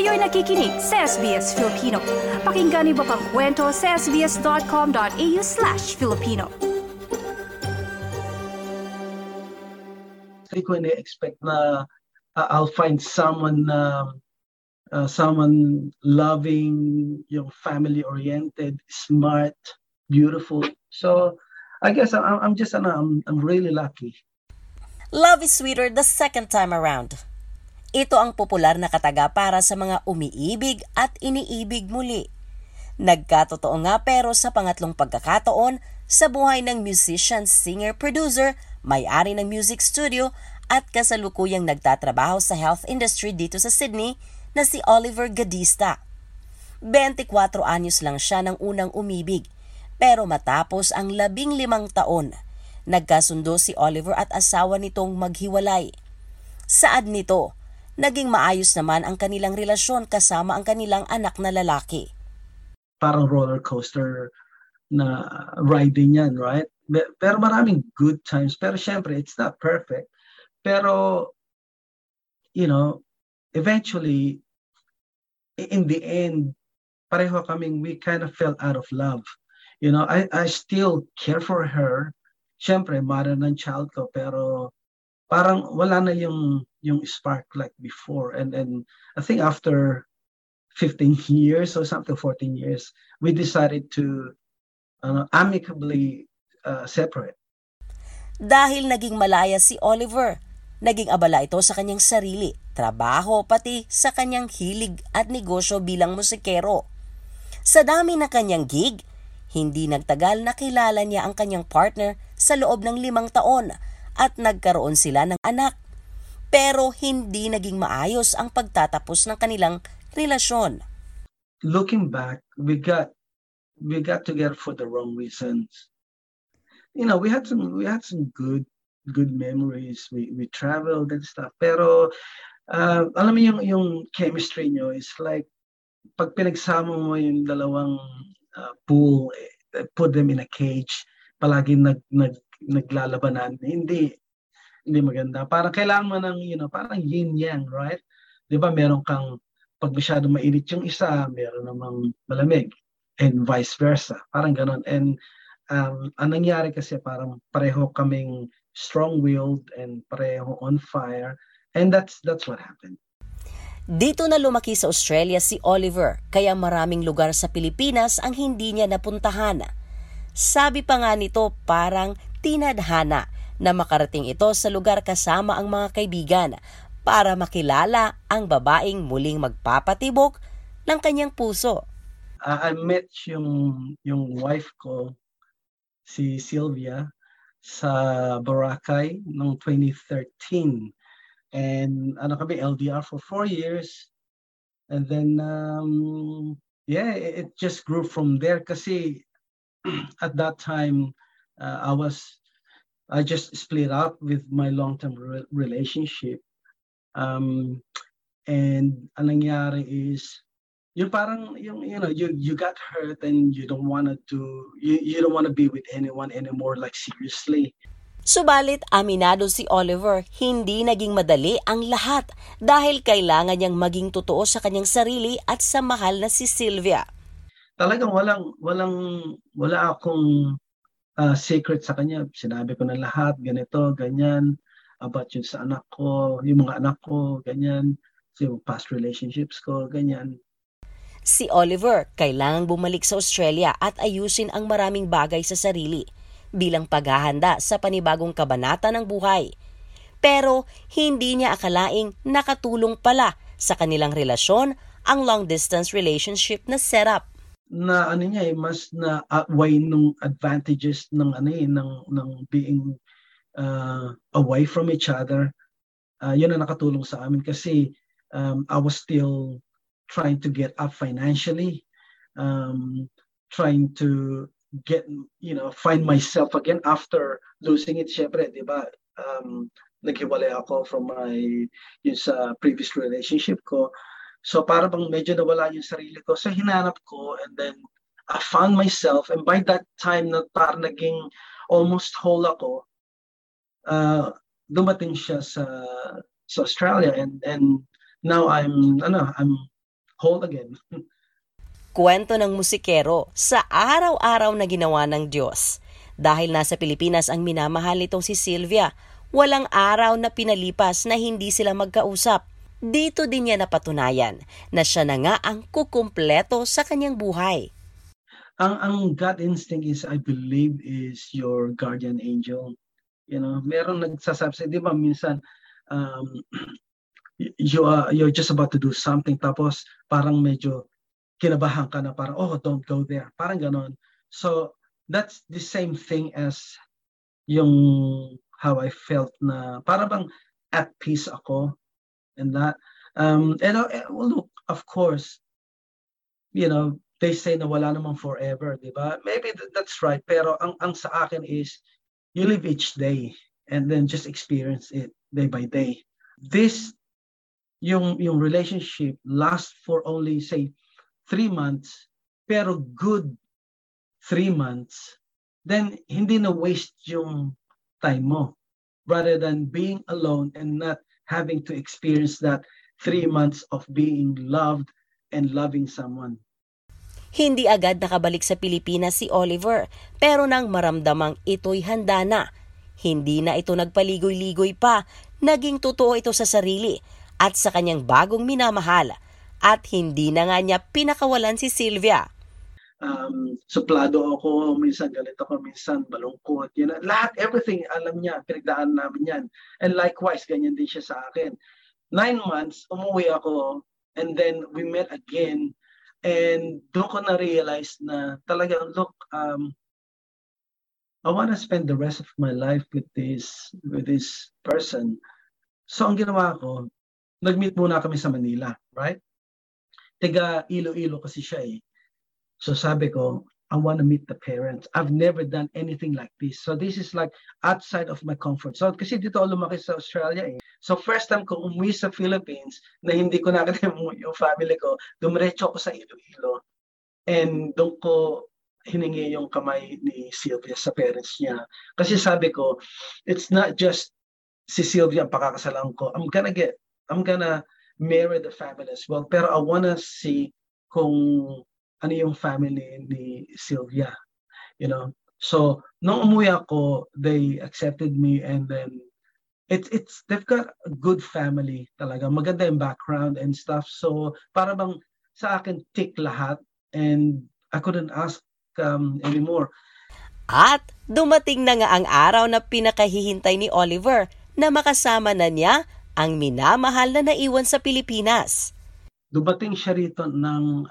Kayo'y nakikinig sa SBS Filipino. Pakinggan niyo pa ang kwento sa sbs.com.au/Filipino. Hindi ko na-expect na I'll find someone someone loving, yung family-oriented, smart, beautiful. So I guess I'm just I'm really lucky. Love is sweeter the second time around. Ito ang popular na kataga para sa mga umiibig at iniibig muli. Nagkatotoo nga pero sa pangatlong pagkakataon sa buhay ng musician, singer, producer, may-ari ng music studio at kasalukuyang nagtatrabaho sa health industry dito sa Sydney na si Oliver Gadista. 24 anyos lang siya nang unang umibig, pero matapos ang 15 taon, nagkasundo si Oliver at asawa nitong maghiwalay. Saad nito, naging maayos naman ang kanilang relasyon kasama ang kanilang anak na lalaki. Parang roller coaster na riding yan, right? Pero maraming good times. Pero syempre, it's not perfect. Pero, you know, eventually, in the end, pareho kaming we kind of fell out of love. You know, I still care for her. Syempre, mother ng child ko, pero parang wala na yung spark like before. And I think after 15 years or something, 14 years, we decided to amicably separate. Dahil naging malaya si Oliver, naging abala ito sa kanyang sarili, trabaho, pati sa kanyang hilig at negosyo bilang musikero. Sa dami na kanyang gig, hindi nagtagal nakilala niya ang kanyang partner sa loob ng 5 taon at nagkaroon sila ng anak. Pero hindi naging maayos ang pagtatapos ng kanilang relasyon. Looking back, we got together for the wrong reasons. You know, we had some good memories. We traveled and stuff. Pero alam mo yung chemistry nyo is like pag pinagsama mo yung dalawang pool, put them in a cage, palagi naglalabanan. Hindi maganda. Parang kailangan mo ng, you know, parang yin yang, right? 'Di ba? Meron kang pag masyadong mainit yung isa, meron namang malamig, and vice versa. Parang ganoon. And ang nangyari kasi parang pareho kaming strong-willed and pareho on fire, and that's what happened. Dito na lumaki sa Australia si Oliver, kaya maraming lugar sa Pilipinas ang hindi niya napuntahan. Sabi pa nga nito, parang tinadhana na makarating ito sa lugar kasama ang mga kaibigan para makilala ang babaeng muling magpapatibok ng kanyang puso. I met yung wife ko, si Sylvia, sa Boracay noong 2013. And kami LDR for 4 years. And then it just grew from there kasi at that time I just split up with my long-term relationship. And ang nangyari is yung parang you got hurt and you don't want to be with anyone anymore, like seriously. Subalit aminado si Oliver, hindi naging madali ang lahat dahil kailangan niyang maging totoo sa kanyang sarili at sa mahal na si Sylvia. Talagang wala akong secret sa kanya. Sinabi ko na lahat, ganito, ganyan, about yun sa anak ko, yung mga anak ko, ganyan, yung past relationships ko, ganyan. Si Oliver kailangang bumalik sa Australia at ayusin ang maraming bagay sa sarili bilang paghahanda sa panibagong kabanata ng buhay. Pero hindi niya akalaing nakatulong pala sa kanilang relasyon ang long-distance relationship na setup. Na mas na outweigh nung advantages ng being away from each other. Yun ang nakatulong sa amin kasi I was still trying to get up financially, trying to find myself again after losing it. Syempre, di ba, naghiwalay ako from yung sa previous relationship ko. So para bang medyo nawala yung sarili ko. So hinanap ko, and then I found myself, and by that time na parang naging almost whole ako, dumating siya sa Australia, and now I'm whole again. Kwento ng musikero sa araw-araw na ginawa ng Diyos. Dahil nasa Pilipinas ang minamahal nitong si Sylvia, walang araw na pinalipas na hindi sila magkausap. Dito din niya napatunayan na siya na nga ang kukumpleto sa kanyang buhay. Ang gut instinct is, I believe, is your guardian angel. Meron nagsasabi sa, di ba, minsan, you're just about to do something, tapos parang medyo kinabahan ka na, parang, oh, don't go there. Parang ganon. So, that's the same thing as yung how I felt na parang bang at peace ako and that. Well, look, of course, they say na wala namang forever, di ba? Maybe that's right. Pero ang sa akin is, you live each day and then just experience it day by day. This, yung relationship lasts for only, say, 3 months, pero good 3 months, then hindi na waste yung time mo. Rather than being alone and not having to experience that 3 months of being loved and loving someone. Hindi agad nakabalik sa Pilipinas si Oliver, pero nang maramdamang ito'y handa na. Hindi na ito nagpaligoy-ligoy pa, naging totoo ito sa sarili at sa kanyang bagong minamahal. At hindi na nga niya pinakawalan si Sylvia. Suplado ako, minsan galit ako, minsan malungkot. Lahat, everything, alam niya, pinagdaan namin yan. And likewise, ganyan din siya sa akin. 9 months, umuwi ako, and then we met again. And doon ko na-realize na talagang, look, I want to spend the rest of my life with this person. So ang ginawa ko, nag-meet muna kami sa Manila, right? Taga Iloilo kasi siya eh. So sabi ko, I want to meet the parents. I've never done anything like this. So this is like outside of my comfort zone. Kasi dito ako lumaki sa Australia eh. So first time ko umuwi sa Philippines na hindi ko nakita yung family ko, dumiretso ako sa Iloilo. And doon ko hiningi yung kamay ni Sylvia sa parents niya. Kasi sabi ko, it's not just si Sylvia ang pakakasalan ko. I'm gonna marry the family as well. Pero I wanna see kung ano yung family ni Sylvia, So, nung umuwi ako, they accepted me, and then they've got a good family talaga. Maganda yung background and stuff. So, para bang sa akin tick lahat, and I couldn't ask anymore. At dumating na nga ang araw na pinakahihintay ni Oliver na makasama na niya ang minamahal na naiwan sa Pilipinas. Dumating siya rito ng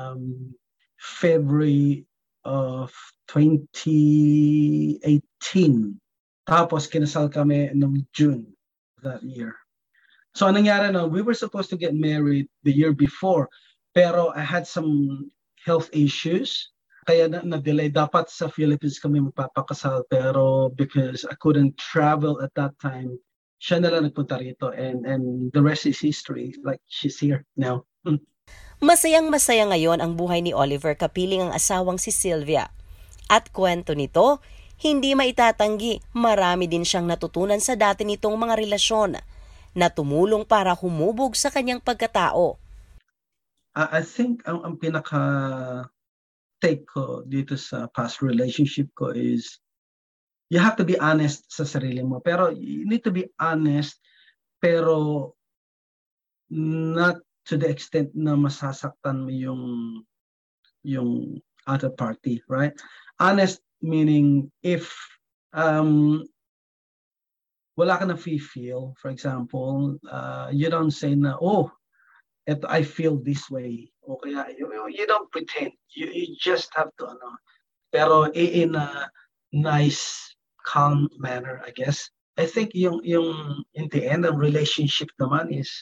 February of 2018. Tapos kinasal kami noong June that year. So anong nangyari na, we were supposed to get married the year before, pero I had some health issues. Kaya na-delay. Dapat sa Philippines kami magpapakasal, pero because I couldn't travel at that time, siya na lang nagpunta rito, and the rest is history. Like, she's here now. Masayang-masaya ngayon ang buhay ni Oliver kapiling ang asawang si Sylvia. At kwento nito, hindi maitatanggi, marami din siyang natutunan sa dati nitong mga relasyon na tumulong para humubog sa kanyang pagkatao. I think ang pinaka-take ko dito sa past relationship ko is you have to be honest sa sarili mo. Pero you need to be honest, pero not to the extent na masasaktan mo yung other party, right? Honest meaning if wala ka na feel, for example, you don't say na, oh, I feel this way. O kaya, you don't pretend. You just have to, pero in a nice, calm manner, I guess. I think yung in the end, ang relationship naman is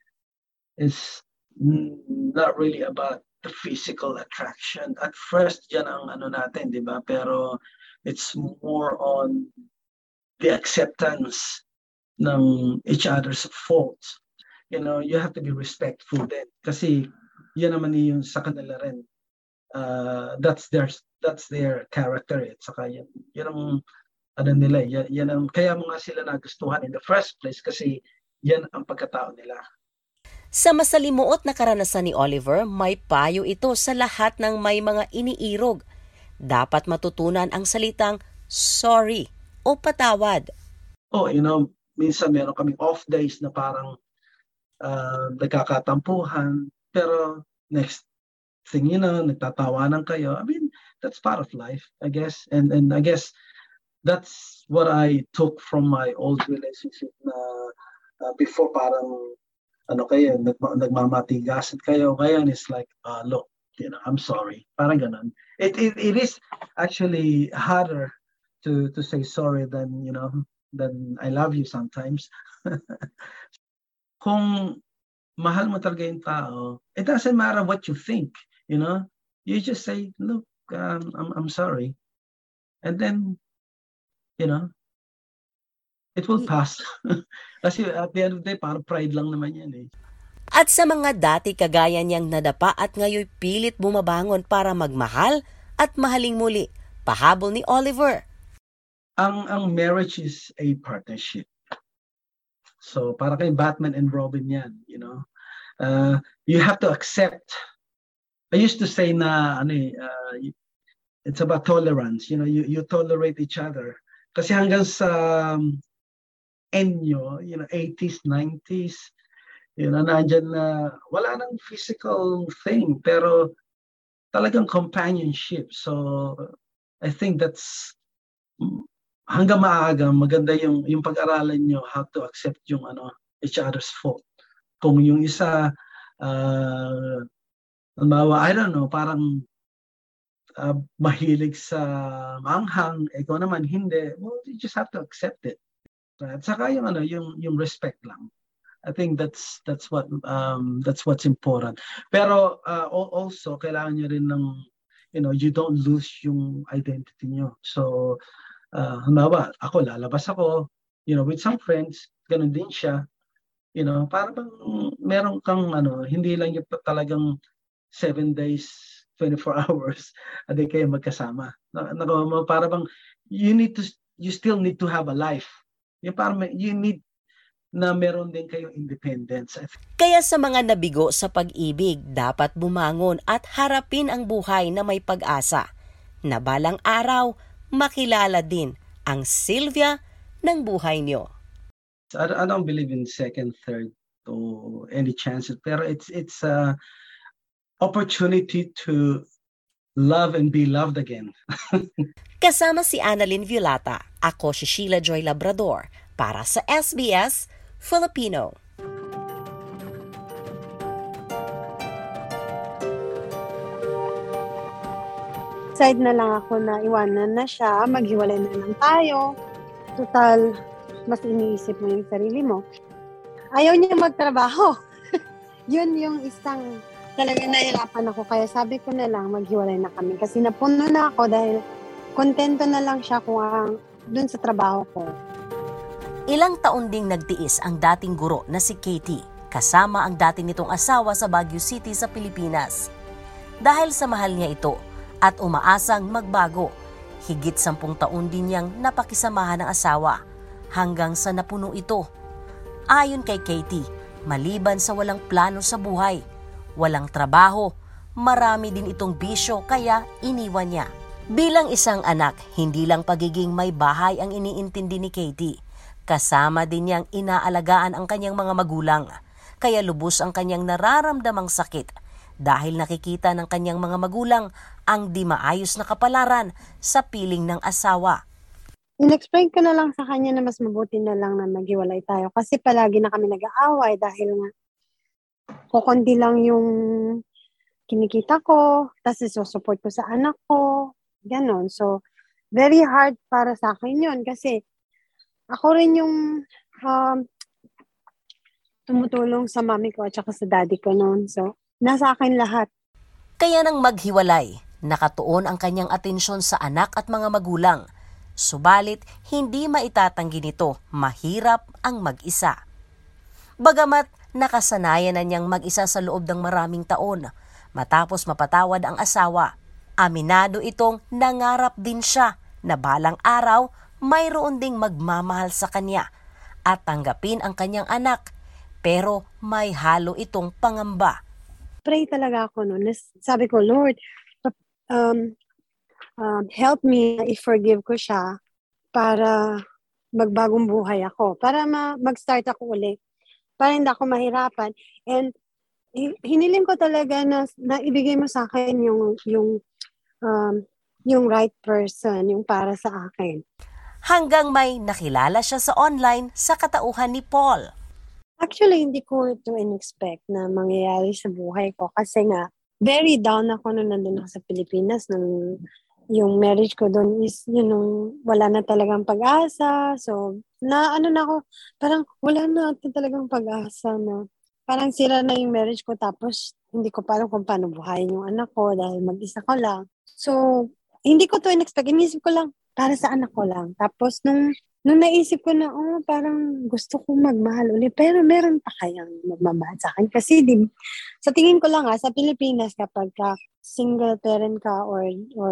not really about the physical attraction. At first, yan ang natin, di ba? Pero it's more on the acceptance ng each other's faults. You have to be respectful then. Kasi yan naman yung sa kanila rin. That's their character. Saka yan ang nila. Yan ang, kaya mo nga sila nagustuhan in the first place kasi yan ang pagkatao nila. Sa masalimuot na karanasan ni Oliver, may payo ito sa lahat ng may mga iniirog. Dapat matutunan ang salitang sorry o patawad. Oh, minsan meron kaming off days na parang nagkakatampuhan, pero next thing nagtatawanan kayo. I mean, that's part of life, I guess. And I guess that's what I took from my old relationship na before parang nagmamatigasan kayo. Ngayon it's like, look, I'm sorry. Parang ganun. It is actually harder to say sorry than I love you sometimes. Kung mahal mo talaga yung tao, it doesn't matter what you think, you just say, look, I'm sorry. And then, it will pass. Kasi at the end of the day, parang pride lang naman yan eh. At sa mga dati kagaya niyang nadapa at ngayon pilit bumabangon para magmahal at mahaling muli, pahabol ni Oliver. Ang marriage is a partnership. So para kay Batman and Robin yan, you have to accept. I used to say na it's about tolerance. You tolerate each other. Kasi hanggang sa end nyo, 80s, 90s, nandyan na wala nang physical thing, pero talagang companionship. So I think that's hanggang maaga maganda yung pag-aralan nyo how to accept yung each other's fault. Kung yung isa I don't know, parang mahilig sa manghang, ikaw naman hindi, well, you just have to accept it. At saka yung respect lang. I think that's what's important. Pero also kailangan niyo rin ng you don't lose yung identity niyo. So halimbawa, lalabas ako, with some friends, ganun din siya. Para bang meron kang hindi lang yung talagang 7 days 24 hours a day kayo magkasama. Para bang you still need to have a life. You need na meron din kayong independence. Kaya sa mga nabigo sa pag-ibig, dapat bumangon at harapin ang buhay na may pag-asa. Na balang araw, makilala din ang Sylvia ng buhay niyo. I don't believe in second, third, or any chances. Pero it's opportunity to love and be loved again. Kasama si Annalyn Violata, ako si Sheila Joy Labrador para sa SBS Filipino. Side na lang ako na iwanan na siya, maghiwalay na lang tayo. Total, mas iniisip mo yung sarili mo. Ayaw niya magtrabaho. Yun yung isang talagang nahirapan ako. Kaya sabi ko na lang, maghiwalay na kami. Kasi napuno na ako dahil kontento na lang siya kung dun sa trabaho ko. Ilang taon ding nagtiis ang dating guro na si Katie, kasama ang dati nitong asawa sa Baguio City sa Pilipinas. Dahil sa mahal niya ito at umaasang magbago, higit 10 taon din niyang napakisamahan ng asawa hanggang sa napuno ito. Ayon kay Katie, maliban sa walang plano sa buhay, walang trabaho, marami din itong bisyo kaya iniwan niya. Bilang isang anak, hindi lang pagiging may bahay ang iniintindi ni Katie. Kasama din niyang inaalagaan ang kanyang mga magulang. Kaya lubos ang kanyang nararamdamang sakit dahil nakikita ng kanyang mga magulang ang di maayos na kapalaran sa piling ng asawa. In-explain ko na lang sa kanya na mas mabuti na lang na maghiwalay tayo kasi palagi na kami nag-aaway dahil nga kukunti lang yung kinikita ko, tapos isusupport ko sa anak ko, ganon. So, very hard para sa akin yun kasi ako rin yung tumutulong sa mami ko at saka sa daddy ko noon. So, nasa akin lahat. Kaya nang maghiwalay, nakatuon ang kanyang atensyon sa anak at mga magulang. Subalit, hindi maitatanggi nito, mahirap ang mag-isa. Bagamat nakasanayan na niyang mag-isa sa loob ng maraming taon, matapos mapatawad ang asawa, aminado itong nangarap din siya na balang araw mayroon ding magmamahal sa kanya at tanggapin ang kanyang anak. pero may halo itong pangamba. Pray talaga ako noon. Sabi ko, Lord, help me i-forgive ko siya para magbagong buhay ako, para mag-start ako ulit, para hindi ako mahirapan. And hiniling ko talaga na ibigay mo sa akin yung right person, yung para sa akin. Hanggang may nakilala siya sa online sa katauhan ni Paul. Actually, hindi ko ito in-expect na mangyayari sa buhay ko kasi nga, very down ako nung nandun ako sa Pilipinas. Nung yung marriage ko doon is, nung wala na talagang pag-asa. So, ako, parang wala na talagang pag-asa na. Parang sira na yung marriage ko tapos hindi ko pa alam kung paano buhayin yung anak ko dahil mag-isa ko lang. So, hindi ko to in-expect. Inisip ko lang, para sa anak ko lang. Tapos, nung naisip ko na, parang gusto kong magmahal ulit. Pero meron pa kayang magmamahal sa akin. Kasi sa tingin ko lang sa Pilipinas, kapag single parent ka or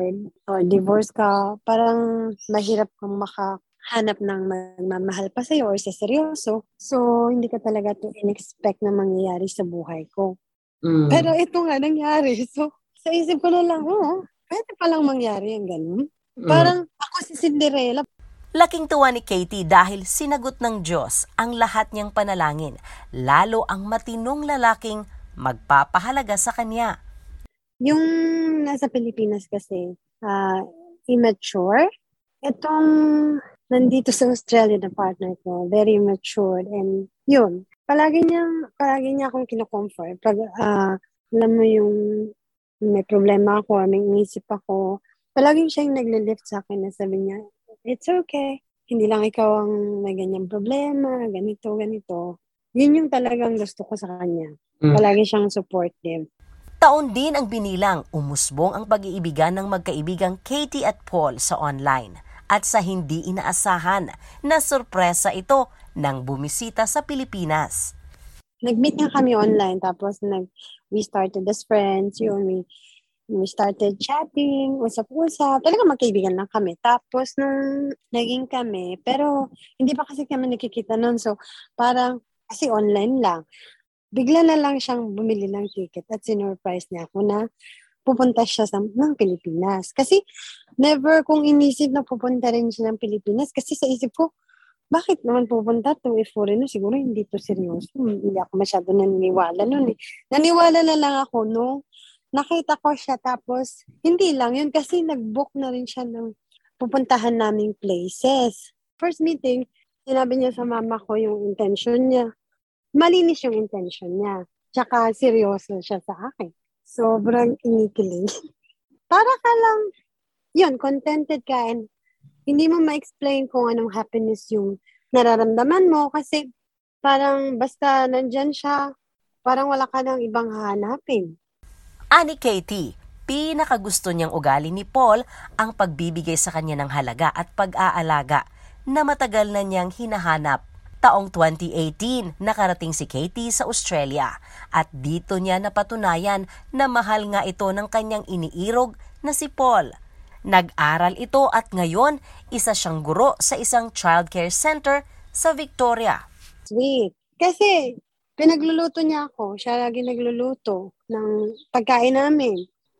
divorce ka, parang mahirap kang makahanap ng magmamahal pa sa'yo or sa seryoso. So, hindi ko talaga to in-expect na mangyayari sa buhay ko. Pero ito nga nangyari. So, sa isip ko na lang, pwede palang mangyari yung ganun. Parang ako si Cinderella. Laking tuwa ni Katie dahil sinagot ng Diyos ang lahat niyang panalangin, lalo ang matinong lalaking magpapahalaga sa kanya. Yung nasa Pilipinas kasi, immature. Itong nandito sa Australia na partner ko, very mature. And yun, palagi niya akong kino-comfort. Pag, alam mo yung may problema ako, may inisip ako, palaging siya yung nagle-lift sa akin na sabi niya, it's okay. Hindi lang ikaw ang may ganyang problema, ganito. Yun yung talagang gusto ko sa kanya. Palagi siyang supportive. Taon din ang binilang umusbong ang pag-iibigan ng magkaibigang Katie at Paul sa online. At sa hindi inaasahan na sorpresa ito nang bumisita sa Pilipinas. Nag-meet nga kami online tapos we started as friends. Yun, we started chatting, usap-usap. Talaga magkaibigan lang kami. Tapos nung naging kami, pero hindi pa kasi kami nakikita nun. So parang, kasi online lang. Bigla na lang siyang bumili ng ticket at sinurprise niya ako na pupunta siya ng Pilipinas. Kasi never kong inisip na pupunta rin siya ng Pilipinas. Kasi sa isip ko, bakit naman pupunta to? Foreigner, siguro hindi to seryoso. Hindi ako masyado naniniwala nun eh. Naniwala na lang ako nung nakita ko siya tapos hindi lang yun kasi nag-book na rin siya ng pupuntahan naming places. First meeting, sinabi niya sa mama ko yung intention niya. Malinis yung intention niya. Tsaka seryoso siya sa akin. Sobrang kinikilig. Para ka lang, yun, contented ka and hindi mo ma-explain kung anong happiness yung nararamdaman mo kasi parang basta nandyan siya, parang wala ka ng ibang hahanapin. Ani Katie, pinakagusto niyang ugali ni Paul ang pagbibigay sa kanya ng halaga at pag-aalaga na matagal na niyang hinahanap. Taong 2018, nakarating si Katie sa Australia at dito niya napatunayan na mahal nga ito ng kanyang iniirog na si Paul. Nag-aral ito at ngayon isa siyang guro sa isang childcare center sa Victoria. Sweet. Kasi pinagluluto niya ako. Siya lagi nagluluto ng pagkain namin.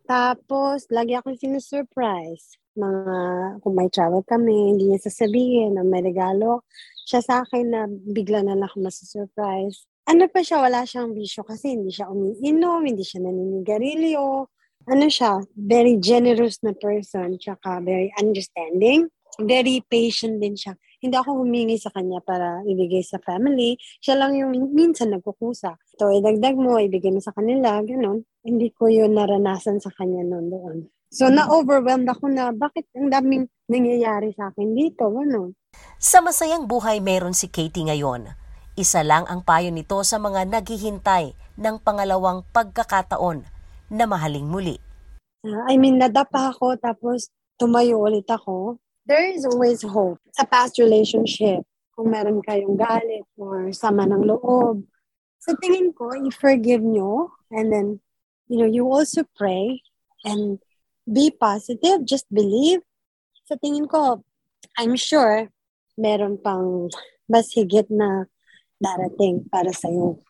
Tapos, lagi akong sinusurprise. Kung may travel kami, hindi niya sasabihin na may regalo siya sa akin na bigla na lang ako masusurprise. Ano pa siya, wala siyang bisyo kasi hindi siya umiinom, hindi siya naninigarilyo. Ano siya, very generous na person, tsaka very understanding. Very patient din siya. Hindi ako humingi sa kanya para ibigay sa family. Siya lang yung minsan nagkukusa. Ito, idagdag mo, ibigay mo sa kanila, gano'n. Hindi ko yun naranasan sa kanya noon doon. So, na-overwhelmed ako na bakit ang daming nangyayari sa akin dito, gano'n. Sa masayang buhay meron si Katie ngayon. Isa lang ang payo nito sa mga naghihintay ng pangalawang pagkakataon na mahaling muli. Nadapa ako tapos tumayo ulit ako. There is always hope sa past relationship. Kung meron kayong galit or sama ng loob, sa tingin ko, i-forgive nyo and then, you also pray and be positive, just believe. Sa tingin ko, I'm sure, meron pang mas higit na darating para sa'yo.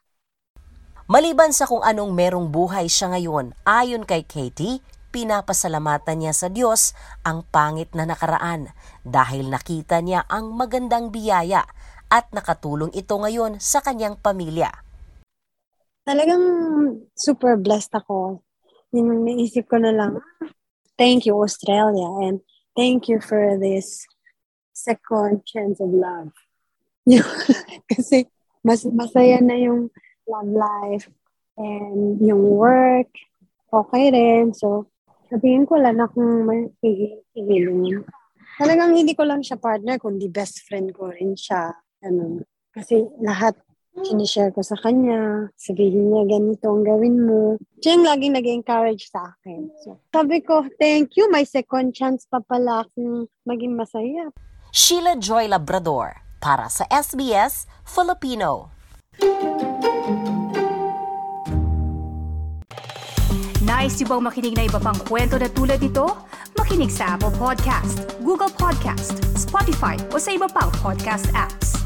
Maliban sa kung anong merong buhay siya ngayon, ayon kay Katie, pinapasalamatan niya sa Diyos ang pangit na nakaraan dahil nakita niya ang magandang biyaya at nakatulong ito ngayon sa kanyang pamilya. Talagang super blessed ako. Yung naisip ko na lang, thank you Australia and thank you for this second chance of love. Kasi masaya na yung love life and yung work, okay rin. So, sabihin ko lang na kung may hihilin. Talagang hindi ko lang siya partner, kundi best friend ko rin siya. Kasi lahat sinishare ko sa kanya. Sabihin niya, ganito ang gawin mo. Siya yung laging nag-encourage sa akin. So, sabi ko, thank you. May second chance pa pala akong maging masaya. Sheila Joy Labrador para sa SBS Filipino. Nice yung bang makinig na iba pang kwento na tulad ito? Makinig sa Apple Podcast, Google Podcast, Spotify o sa iba pang podcast apps.